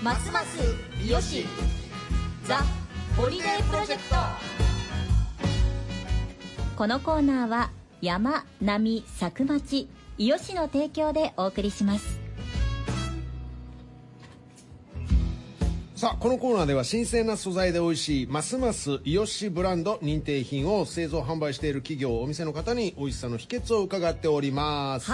ますますよしザ・ホリデープロジェクト。このコーナーは山、波、佐久町、伊予市の提供でお送りします。 さあ、このコーナーでは新鮮な素材で美味しいますます伊予市ブランド認定品を製造販売している企業お店の方に美味しさの秘訣を伺っております。 はい。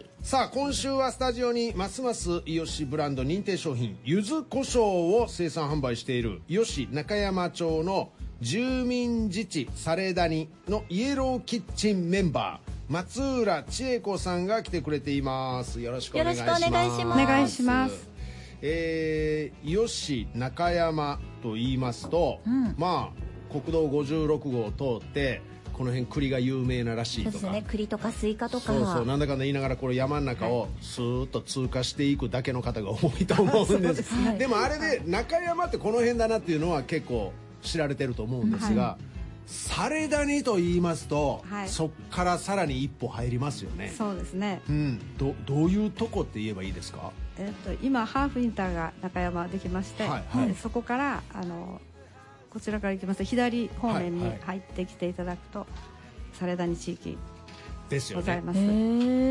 さあ、今週はスタジオにますます伊予市ブランド認定商品柚子胡椒を生産販売している伊予市中山町の住民自治されだにのイエローキッチンメンバー松浦千恵子さんが来てくれています。よろしくお願いします。 よろしくお願いします。 お願いします。 伊予市中山と言いますと、まあ国道56号を通ってこの辺栗が有名ならしいとか、 そうですね、栗とかスイカとか、 そうそう、なんだかんだ言いながらこの山の中をスーッと通過していくだけの方が多いと思うんです。でもあれで中山ってこの辺だなっていうのは結構知られてると思うんですが、されだにと言いますと、そっからさらに一歩入りますよね。 そうですね。 どういうとこって言えばいいですか？ 今ハーフインターが中山できまして、そこからこちらから行きますと左方面に入ってきていただくと、されだに地域ですよね。 ございます。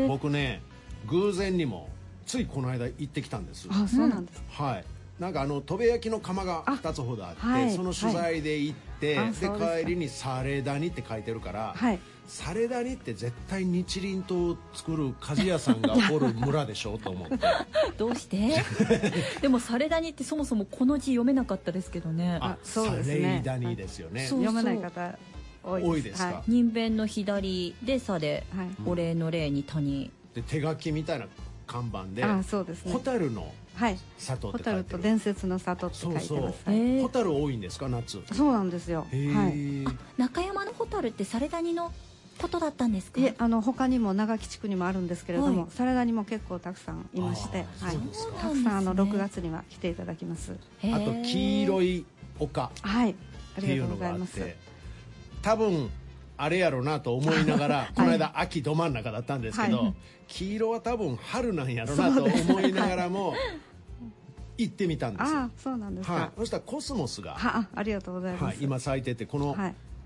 僕ね、偶然にもついこの間行ってきたんです。 あ、そうなんです。 はい。なんか砥部焼きの窯が2つほどあって、その取材で行って、で帰りにされだにって書いてるから、されだにって絶対日輪刀を作る鍛冶屋さんがおる村でしょうと思ってどうしてでもされだにってそもそもこの字読めなかったですけどね。 そうですね。 されだにですよね。 読めない方多いですか？ 人弁の左でさで、お礼の礼に谷で手書きみたいな看板で蛍の里って書いてる。 蛍と伝説の里って書いてます。 蛍多いんですか、夏？ そうなんですよ。 中山の蛍ってされだにのことだったんですか？ 他にも長木地区にもあるんですけれども、されだにも結構たくさんいまして、たくさん6月には来ていただきます。 あと黄色い丘っていうのがあって、多分あれやろなと思いながらこの間秋ど真ん中だったんですけど、黄色は多分春なんやろなと思いながらも行ってみたんです。 あ、そうなんですか。 そしたらコスモスがありがとうございます。 今咲いてて、この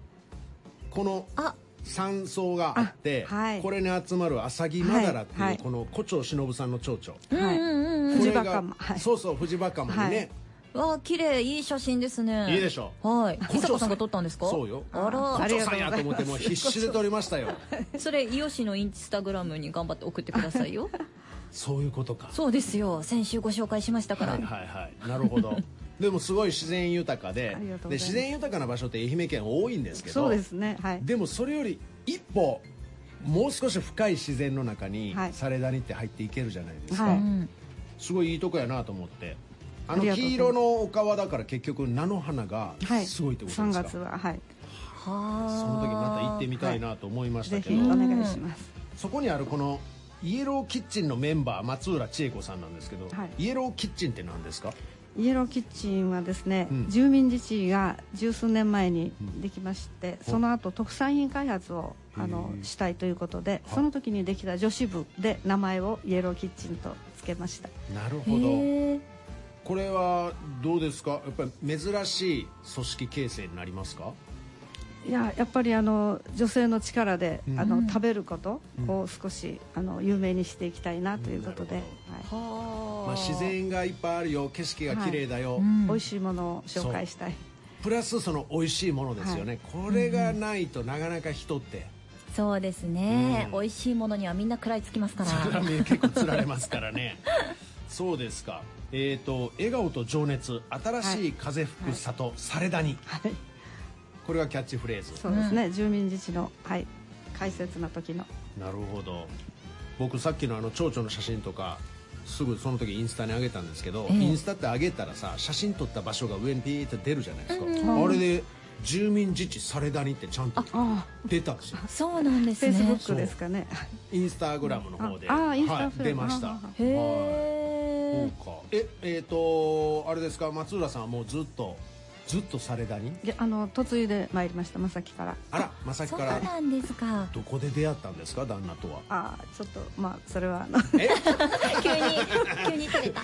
山荘があって、これに集まるアサギマダラっていうこの胡蝶忍さんの蝶々、 藤バカマ、 そうそう、藤バカマにね。 わあ、綺麗、いい写真ですね。 いいでしょ。 はい。伊佐子さんが撮ったんですか？ そうよ。 あら、 胡蝶さんやと思ってもう必死で撮りましたよ。 それ伊予市のインスタグラムに頑張って送ってくださいよ。 そういうことか。 そうですよ。先週ご紹介しましたから。 なるほど。でもすごい自然豊かで、自然豊かな場所って愛媛県多いんですけど、 そうですね。 でもそれより一歩もう少し深い自然の中にされだにって入っていけるじゃないですか。すごいいいとこやなと思って。黄色の丘はだから結局菜の花がすごいってことですか？ 3月はその時また行ってみたいなと思いましたけど、 ぜひお願いします。 そこにあるこのイエローキッチンのメンバー松浦千恵子さんなんですけど、イエローキッチンって何ですか？ イエローキッチンはですね、住民自治が十数年前にできまして、その後特産品開発をしたいということで、その時にできた女子部で名前をイエローキッチンとつけました。 なるほど。これはどうですか？やっぱり珍しい組織形成になりますか？ やっぱり女性の力で食べることを少し有名にしていきたいなということで、 自然がいっぱいあるよ、景色が綺麗だよ、 美味しいものを紹介したい、 プラスその美味しいものですよね。これがないとなかなか人ってそうですね、美味しいものにはみんな食らいつきますから。 結構釣られますからね。そうですか。笑顔と情熱、新しい風吹く里、されだに、これがキャッチフレーズ。 そうですね、住民自治の解説の時の。 なるほど。僕さっきの蝶々の写真とかすぐその時インスタに上げたんですけど、インスタって上げたらさ、写真撮った場所が上にピーって出るじゃないですか。あれで住民自治されだにってちゃんと出たんですよ。 そうなんですね。 フェイスブックですかね。 インスタグラムの方で出ました。へえ。あれですか、松浦さんはもうずっとされだに？ 嫁いで参りました、正木から。 あら、正木から。 そうなんですか。 どこで出会ったんですか、旦那とは？ ちょっとそれは急に取れた。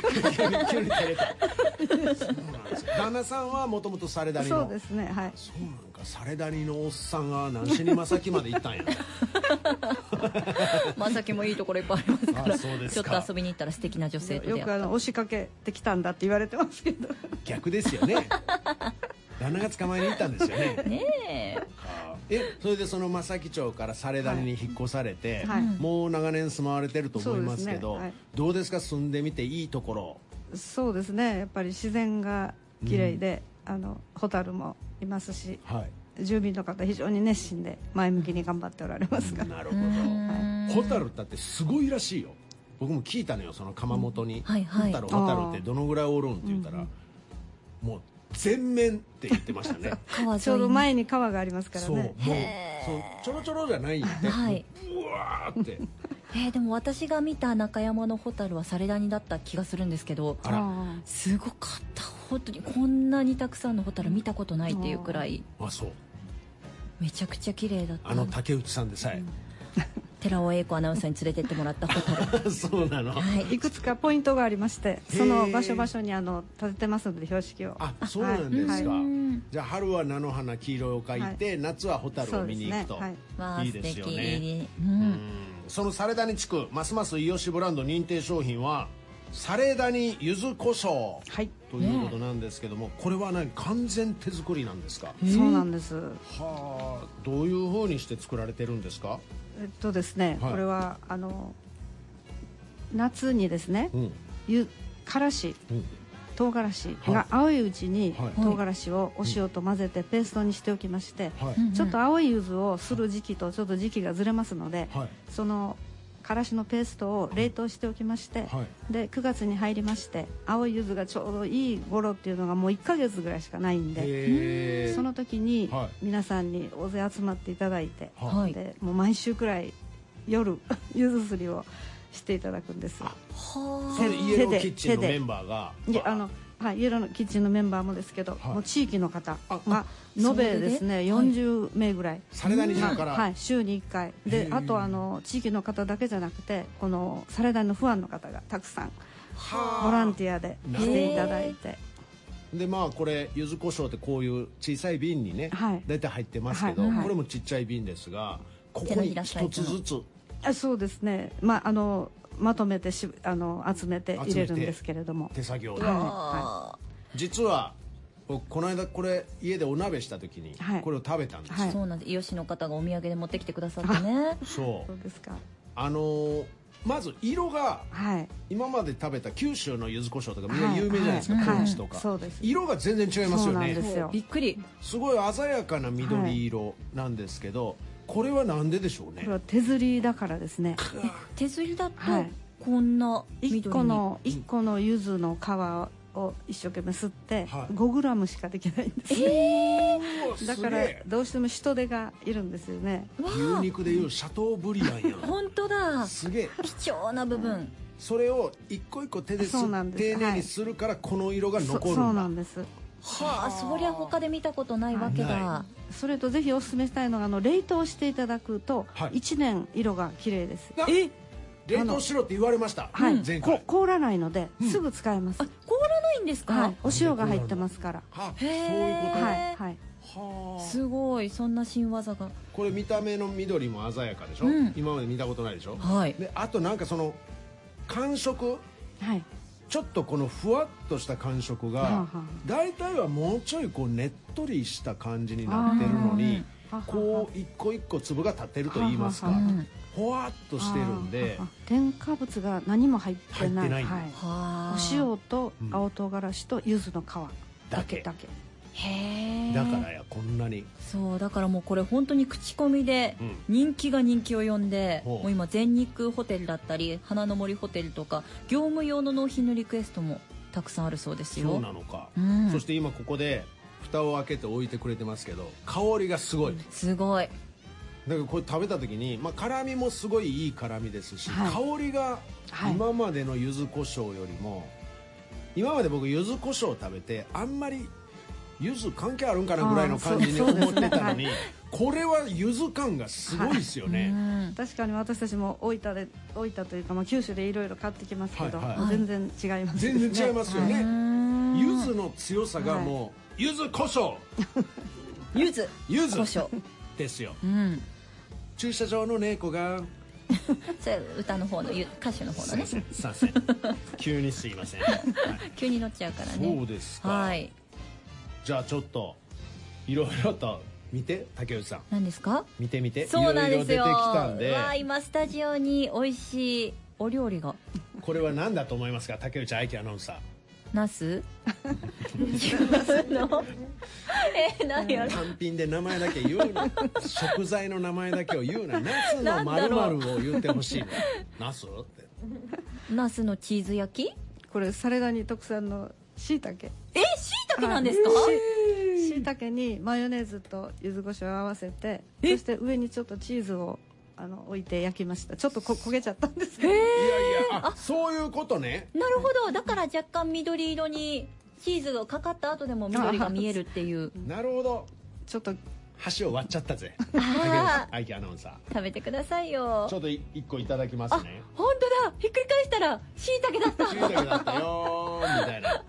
急に照れた。そうなんですよ。旦那さんはもともとサレダニの。 そうですね、はい。 そうなんか、サレダニのおっさんが何しに正木まで行ったんや。 正木もいいところいっぱいありますから、 そうですちょっか。 と遊びに行ったら素敵な女性と出会よった。 く押しかけてきたんだって言われてますけど。 逆ですよね。旦那が捕まえに行ったんですよね。 ねえ。 それでその正木町からサレダニに引っ越されて、 はいもう長年住まわれてると思いますけど、 そうですねはい。 どうですか、住んでみていいところ。 そうですね、やっぱり自然が綺麗で、ホタルもいますし、 はい住民の方非常に熱心で前向きに頑張っておられますから。 なるほど。ホタルだってすごいらしいよ。僕も聞いたのよ、その窯元に。 はいはいホタルってどのぐらいおるんって言ったら、もう全面って言ってましたね。 川沿いにちょうど前に川がありますからそう、もうね。 そうちょろちょろじゃないんで、 はい。 うわーって。 でも私が見た中山のホタルはサレダニだった気がするんですけど、 あら、 すごかった。本当にこんなにたくさんのホタル見たことないっていうくらいあ、そう。 めちゃくちゃ綺麗だった。 竹内さんでさえ。 寺尾英子アナウンサーに連れてってもらったホタル。 そうなの。 いくつかポイントがありまして、その場所場所に立ててますので、標識を。 あ、そうなんですか。 はじゃあ春は菜の花黄色を描いて、夏はホタルを見に行くと。 そうですねわあいいですよ素ね。 敵。 そのサレダニ地区、ますますイヨシブランド認定商品はサレダニ柚子胡椒はい、 ということなんですけども、これは完全手作りなんですか。 そうなんです。 はあ、どういう風にして作られてるんですか。 ですね、 はいこれは夏にですね、からし、唐辛子が青いうちにはい唐辛子をお塩と混ぜてペーストにしておきまして、 はいちょっと青い柚子をする時期とちょっと時期がずれますので、 はいそのからしのペーストを冷凍しておきまして、 はで9月に入りまして青い柚子がちょうどいい頃っていうのがもう1ヶ月ぐらいしかないんで、 へーその時にはい皆さんに大勢集まっていただいて、 はいでもう毎週くらい夜柚子すりをしていただくんです。 はそれでイエローキッチンのメンバーがいやはい、イエローのキッチンのメンバーもですけど、 はいもう地域の方がそれで延べですね40名ぐらい、 サレダニ中から、 はい、週に1回へで、 ーあと地域の方だけじゃなくてこのサレダニのファンの方がたくさんはあボランティアで来ていただいて、 でこれ柚子胡椒ってこういう小さい瓶にね、 はい大体入ってますけど、 はいはいこれもちっちゃい瓶ですが、ここ手のに一ひらサイズのつずつそうですね、まとめて集めて入れるんですけれども、 手作業で、 あ実は僕この間これ家でお鍋した時にはいこれを食べたんですよ、 はいそうなんです。吉の方がお土産で持ってきてくださってね。 そそうですか、 うまず色がはい、 今まで食べた九州の柚子胡椒とかみんな有名じゃないですか、 はい高知とか、 そうです、 色が全然違いますそうよね。 なんですよびっくり。 すごい鮮やかな緑色なんですけど、これはなんででしょうねこれ。は手釣りだからですね。 手釣りだとはいこんな緑に。 一個の柚子の皮を一生懸命吸ってはい 5グラムしかできないんです、だからどうしても人手がいるんですよね。 牛肉でいうシャトーブリアンやん本当だ。 すげえ。 貴重な部分。 それを一個一個手でそうなんです丁寧にするからこの色が残るんだ。 そうなんです。 はあ、そりゃ他で見たことないわけだ。 はそれとぜひお勧めしたいのが冷凍していただくとはい 1年色が綺麗です。 冷凍しろって言われました、 はい、 前回。 凍らないのですぐ使えます。 あ、凍らないんですか。 はい、お塩が入ってますから。 はへーそういうこと、 はいはい。 はあすごい、そんな新技が。 これ見た目の緑も鮮やかでしょ、 うん今まで見たことないでしょ、 はい。 であとその感触、 はい。 ちょっとこのふわっとした感触がはあはあ大体はもうちょいねっとりした感じになってるのにあーこう一個一個粒が立ってると言いますかはあはうん。 ほわっとしてるんであー添加物が何も入ってない。 入ってないはい。 はあ。 お塩と青唐辛子と柚子の皮だけ。 へえ。 だからやこんなにそうだからもうこれ本当に口コミで人気が人気を呼んで、 ほうもう今全日空ホテルだったり花の森ホテルとか業務用の納品のリクエストもたくさんあるそうですよ。 そうなのか、 うんそして今ここで蓋を開けて置いてくれてますけど香りがすごい、 すごい。 だからこれ食べた時に、辛みもすごいいい辛みですし、 はい香りがはい今までの柚子胡椒よりも、今まで僕柚子胡椒を食べてあんまり柚子関係あるんかなぐらいの感じに思ってたのに、これは柚子感がすごいですよね、 確かに私たちも大分というか、九州でいろいろ買ってきますけど、全然違いますね。 全然違いますよね、柚子の強さがもう、柚子胡椒柚子柚子胡椒ですよ、駐車場の猫がそれ歌の方の歌手の方のね。 すいません急にすいません、 急に乗っちゃうからね。 そうですか、 はい。 じゃあちょっといろいろと見て、竹内さん何ですか？ 見てみて、 そうなんですよ。 いろいろ出てきたんで、 わあ、今スタジオに美味しいお料理が。 これは何だと思いますか、竹内愛希アナウンサー。 ナスの何やろ。 単品で名前だけ言うな食材の名前だけを言うな。ナスの〇〇を言ってほしいの。ナスってナスのチーズ焼き。 これサレダニ特産のしいたけ。 しいたけなんですか？ しいたけにマヨネーズと柚子胡椒を合わせて、そして上にちょっとチーズを置いて焼きました。ちょっと焦げちゃったんですけど。 いやいや、そういうことね。 なるほど。だから若干緑色にチーズがかかった後でも緑が見えるっていう。 なるほど。 ちょっと箸を割っちゃったぜ、愛希アナウンサー。 食べてくださいよ。 ちょっと一個いただきますね。 本当だ。ひっくり返したらしいたけだった。 しいたけだったよーみたいな。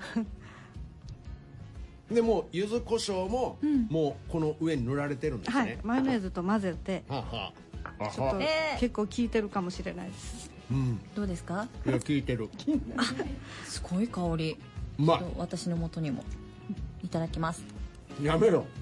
でも柚子胡椒も、もうこの上に塗られてるんですね。 マヨネーズと混ぜて、 ははちょっと結構効いてるかもしれないです。 どうですか？ いや、効いてる。 すごい香り。 うまい。 私の元にもいただきます。 やめろ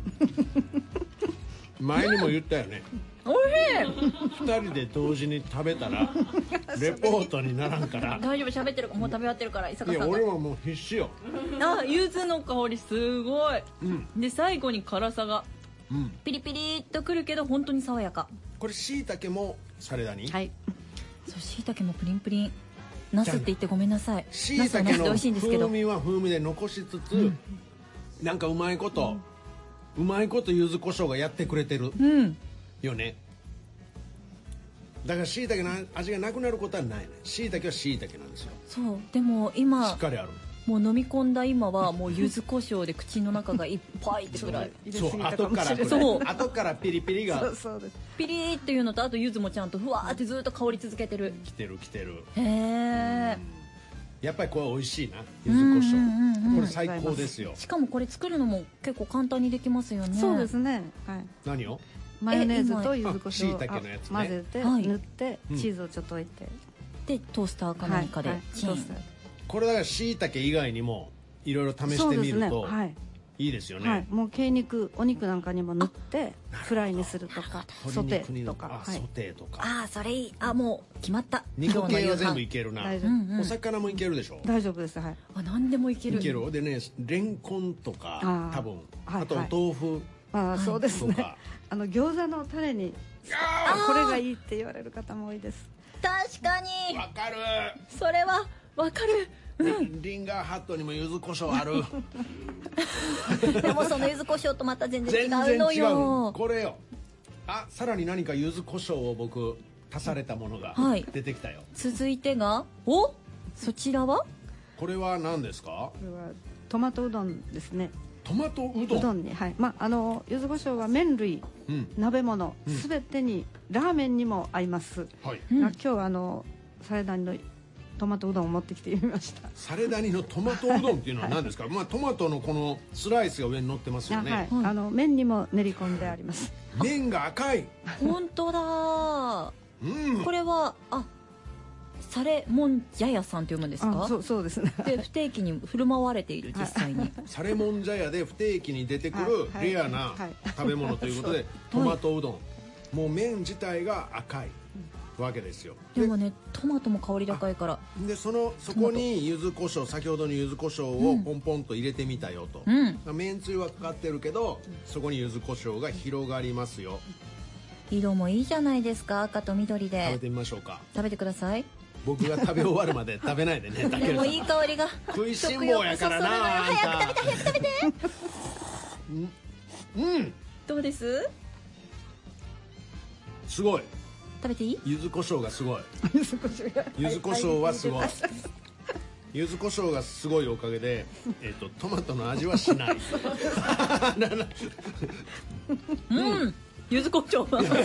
前にも言ったよね。 おいしい。 2人で同時に食べたらレポートにならんから。 大丈夫、喋ってる。もう食べ終わってるから。伊坂さんが。 いや、俺はもう必死よ。 柚子の香りすごい、で最後に辛さが、ピリピリっとくるけど本当に爽やか。 これしいたけもサラダに。 はい。 そう、しいたけもプリンプリン。ナスって言ってごめんなさい。 しいたけの美味しいんですけど、 風味は風味で残しつつ、なんかうまいこと、うまいこと柚子胡椒がやってくれてるよね。だからしいたけの味がなくなることはないね。しいたけはしいたけなんですよ。 そう。でも今しっかりある。 もう飲み込んだ今はもう柚子胡椒で口の中がいっぱいってぐらい。 そう、後からそう、 後からピリピリがそうです。 ピリーっていうのと、あと柚子もちゃんとふわーってずっと香り続けてる。 来てる来てる。 へえ。 やっぱりこれ美味しいな、柚子胡椒。これ最高ですよ。 しかもこれ作るのも結構簡単にできますよね。 そうですね。はい。 何を？ マヨネーズと柚子胡椒をしいたけのやつね混ぜて塗ってチーズをちょっと置いて、 でトースターか何かでチン。 これだからしいたけ以外にもいろいろ試してみるといいですよね。 もう鶏肉、お肉なんかにも塗ってフライにするとか、ソテーとか。 ソテーとか。 ああ、それいい。あ、もう決まった。 肉系は全部いけるな。 大丈夫。お魚もいけるでしょ。 大丈夫です。はい。 あ、何でもいける。 いける。でね、レンコンとか多分、あとお豆腐。 そうですね。餃子のタレにこれがいいって言われる方も多いです。 確かに。 わかる。 それはわかる。 リンガーハットにも柚子胡椒ある。 でもその柚子胡椒とまた全然違うのよ。 これよ。あ、さらに何か柚子胡椒を僕足されたものが出てきたよ。 続いてが、そちらは？ これは何ですか？ これはトマトうどんですね。 トマトうどんに、はい。柚子胡椒は麺類、鍋物すべてに、ラーメンにも合います。はい。今日はサレダニのトマトうどんを持ってきてみました。 サレダニのトマトうどんっていうのは何ですか？まあトマトのこのスライスが上に乗ってますよね。 はい。麺にも練り込んであります。 麺が赤い。 本当だ。これはサレモンジャヤさんと読むんですか？ そうですね。 で不定期に振る舞われている、実際に。 サレモンジャヤで不定期に出てくるレアな食べ物ということで、トマトうどん。もう麺自体が赤いわけですよ。 でもね、トマトも香り高いから。 でそこに柚子胡椒、先ほどの柚子胡椒をポンポンと入れてみたよと。麺つゆはかかってるけど、そこに柚子胡椒が広がりますよ。 色もいいじゃないですか、赤と緑で。 食べてみましょうか。 食べてください。 僕が食べ終わるまで食べないでね。 でもいい香りが。 食いしん坊やからな。 早く食べて早く食べて。どうです？ すごい。 食べていい？ 柚子胡椒がすごい。柚子胡椒はすごい。 柚子胡椒がすごいおかげで、トマトの味はしない。 柚子胡椒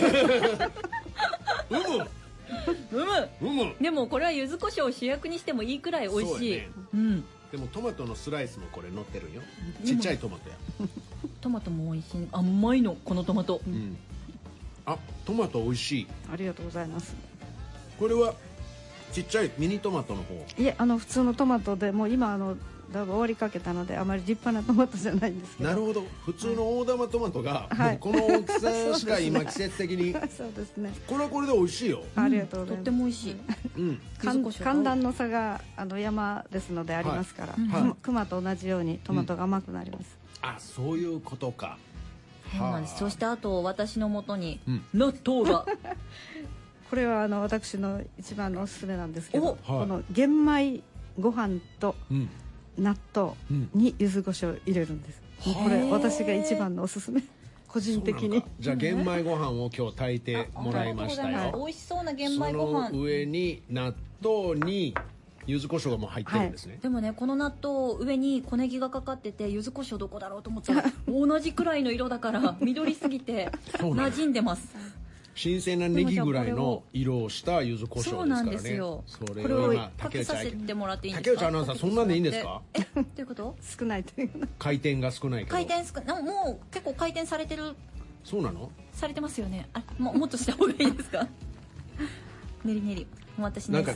うむ。 でもこれは柚子胡椒を主役にしてもいいくらい美味しい。 でもトマトのスライスもこれ乗ってるよ。ちっちゃいトマトや。 トマトも美味しい。甘いのこのトマト。 あ、トマト美味しい。 ありがとうございます。 これはちっちゃいミニトマトの方。 いえ、普通のトマトでもう今だいぶ終わりかけたのであまり立派なトマトじゃないんですけど。 なるほど。普通の大玉トマトが、もうこの大きさしか今季節的に。 そうですね。 これはこれで美味しいよ。 ありがとうございます。 とっても美味しい。 寒暖の差が山ですのでありますから、熊と同じようにトマトが甘くなります。 あ、そういうことか。 そうなんです。そしてあと私の元に納豆が。 これは私の一番のおすすめなんですけど、この玄米ご飯と納豆に柚子胡椒を入れるんです。これ私が一番のおすすめ。個人的に。 じゃあ玄米ご飯を今日炊いてもらいましたよ。 美味しそうな玄米ご飯。 その上に納豆に柚子胡椒がもう入ってるんですね。 でもね、この納豆上に小ネギがかかってて柚子胡椒どこだろうと思ったら同じくらいの色だから緑すぎて馴染んでます。 新鮮なネギぐらいの色をした柚子胡椒ですからね。 そうなんですよ。 それを今かけさせてもらっていいんですか。 竹内アナウンサーそんなんでいいんですか。 どういうこと。 少ないという回転が少ないけど。 回転もう結構回転されてる。 そうなの。 されてますよね。もっとした方がいいですか。練り練り。私なんか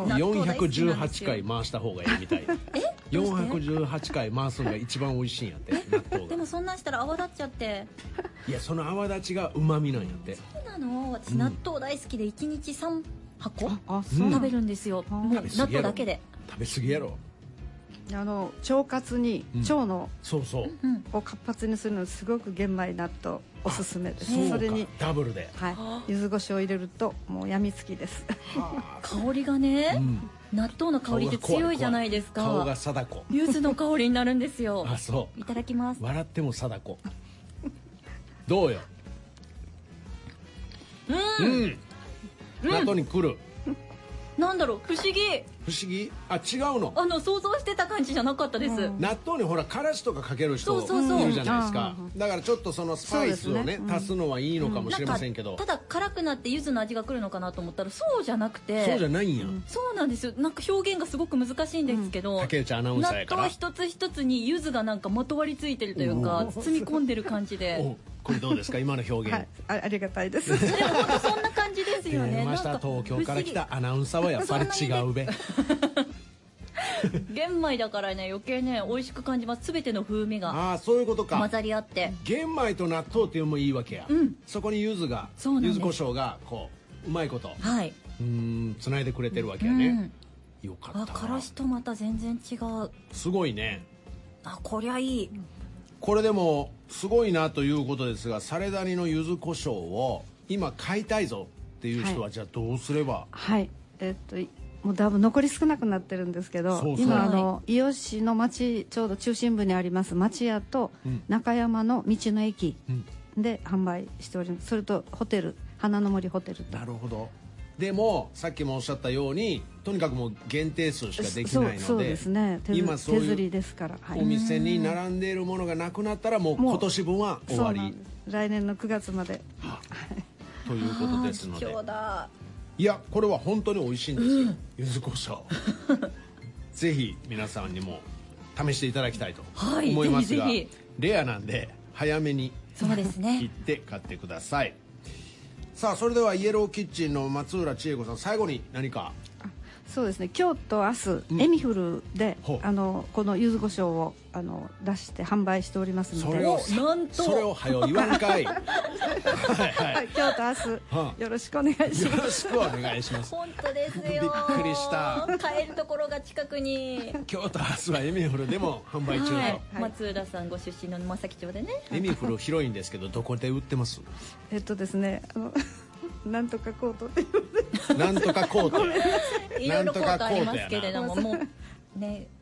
418回回した方がいいみたい。418回回すのが一番美味しいんやって納豆が。 でもそんなんしたら泡立っちゃって。 いや、その泡立ちが旨味なんやって。 そうなの。私納豆大好きで1日3箱食べるんですよ。もう納豆だけで。 食べ過ぎやろ。 腸活に腸のそうそうを活発にするのすごく玄米納豆おすすめです。 それにダブルで柚子胡椒を入れるともうやみつきです。 香りがね、納豆の香りって強いじゃないですか。 顔が貞子。 柚子の香りになるんですよ。 あ、そう。 いただきます。 笑っても貞子。どうよ。納豆に来る。 なんだろう、不思議。 不思議。あ、違うの。 想像してた感じじゃなかったです。 納豆にほらからしとかかける人いるじゃないですか。だからちょっとそのスパイスをね足すのはいいのかもしれませんけど、 ただ辛くなって柚子の味が来るのかなと思ったらそうじゃなくて。 そうじゃないんや。 そうなんですよ。なんか表現がすごく難しいんですけど、 竹内アナウンサーやから納豆一つ一つに柚子がなんかまとわりついてるというか包み込んでる感じで。 これどうですか今の表現。 ありがたいです。 でも本当そんな感じですよね。 東京から来たアナウンサーはやっぱり違うべ。 玄米だからね余計ね美味しく感じます。全ての風味がそういうことか混ざり合って。 玄米と納豆っていうのもいいわけや。そこに柚子が柚子胡椒がこううまいことつないでくれてるわけやね。よかった。 からしとまた全然違う。 すごいね。 こりゃいい。 これでもすごいなということですが、サレダニの柚子胡椒を今買いたいぞっていう人はじゃあどうすれば。 もうだいぶ残り少なくなってるんですけど、今伊予市の町ちょうど中心部にあります町屋と中山の道の駅で販売しております。それとホテル花の森ホテルと。 なるほど。でもさっきもおっしゃったようにとにかくもう限定数しかできないので、 そうですね、今手刷りですから、 お店に並んでいるものがなくなったらもう今年分は終わり。 来年の9月までということですので、いやこれは本当に美味しいんですよ、柚子胡椒。ぜひ皆さんにも試していただきたいと思いますが、レアなんで早めに切って買ってください。さあそれではイエローキッチンの松浦千恵子さん、最後に何か。 そうですね、今日と明日、エミフルでこの柚子胡椒を出して販売しておりますので、 それを早う言わんかい。今日と明日よろしくお願いします。 よろしくお願いします。 本当ですよ。 びっくりした。 買えるところが近くに。 今日と明日はエミフルでも販売中と。 松浦さんご出身の正木町でね。 エミフル広いんですけどどこで売ってます？ ですね、なんとかコートっていう。 なんとかコート。 いろいろコートありますけれども、もうね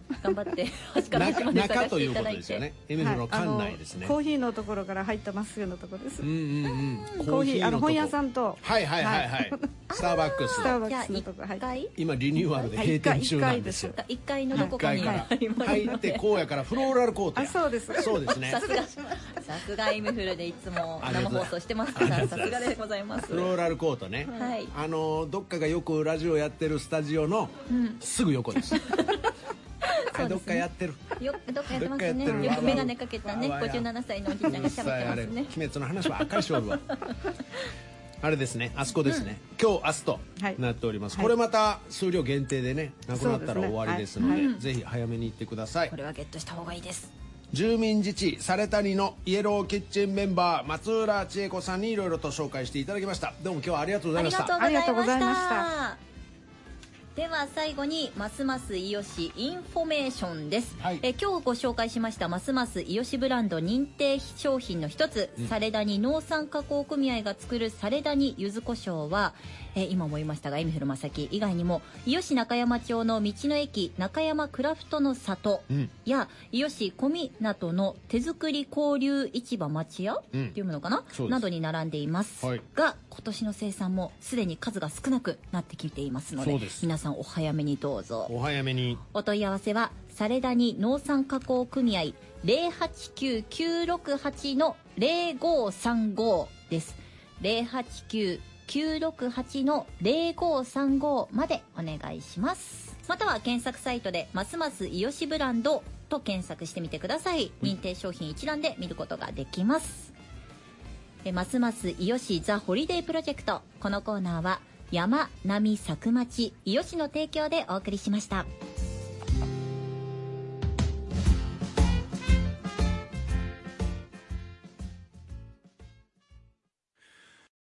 頑張って端から端まで探していただいて。 エメフルの館内ですね。 コーヒーのところから入ったまっすぐのところです。 コーヒー本屋さんとはいスターバックスのところ入って、 今リニューアルで閉店中なんですよ。 1階のどこかにあります。 入って荒野からフローラルコート。 そうですね。さすがエメフルでいつも生放送してますから、さすがでございます。 フローラルコートね。どっかがよくラジオやってるスタジオのすぐ横です。どっかやってる。 どっかやってますね。よく眼鏡かけたね、57歳のおじいちゃんが喋ってますね。 鬼滅の話ばっかりしおるわ。あれですね、あそこですね。今日明日となっております。これまた数量限定でね、なくなったら終わりですので、ぜひ早めに行ってください。 これはゲットした方がいいです。 住民自治サレタニのイエローキッチンメンバー松浦千恵子さんにいろいろと紹介していただきました。どうも今日はありがとうございました。 ありがとうございました。 では最後にますますイヨシインフォメーションです。今日ご紹介しましたますますイヨシブランド認定商品の一つ、サレダニ農産加工組合が作るサレダニ柚子胡椒は、今も言いましたがエミフルマサキ以外にも伊予市中山町の道の駅中山クラフトの里や、伊予市小湊の手作り交流市場町屋っていうのかな、などに並んでいます、が今年の生産もすでに数が少なくなってきていますので、皆さんお早めにどうぞ。 お早めに。 お問い合わせはサレダニ農産加工組合 089-968-0535 です。089-968-0535 までお願いします。または検索サイトでますますイヨシブランドと検索してみてください。認定商品一覧で見ることができます。ますますイヨシザホリデープロジェクト、このコーナーは山並佐久町伊予市の提供でお送りしました。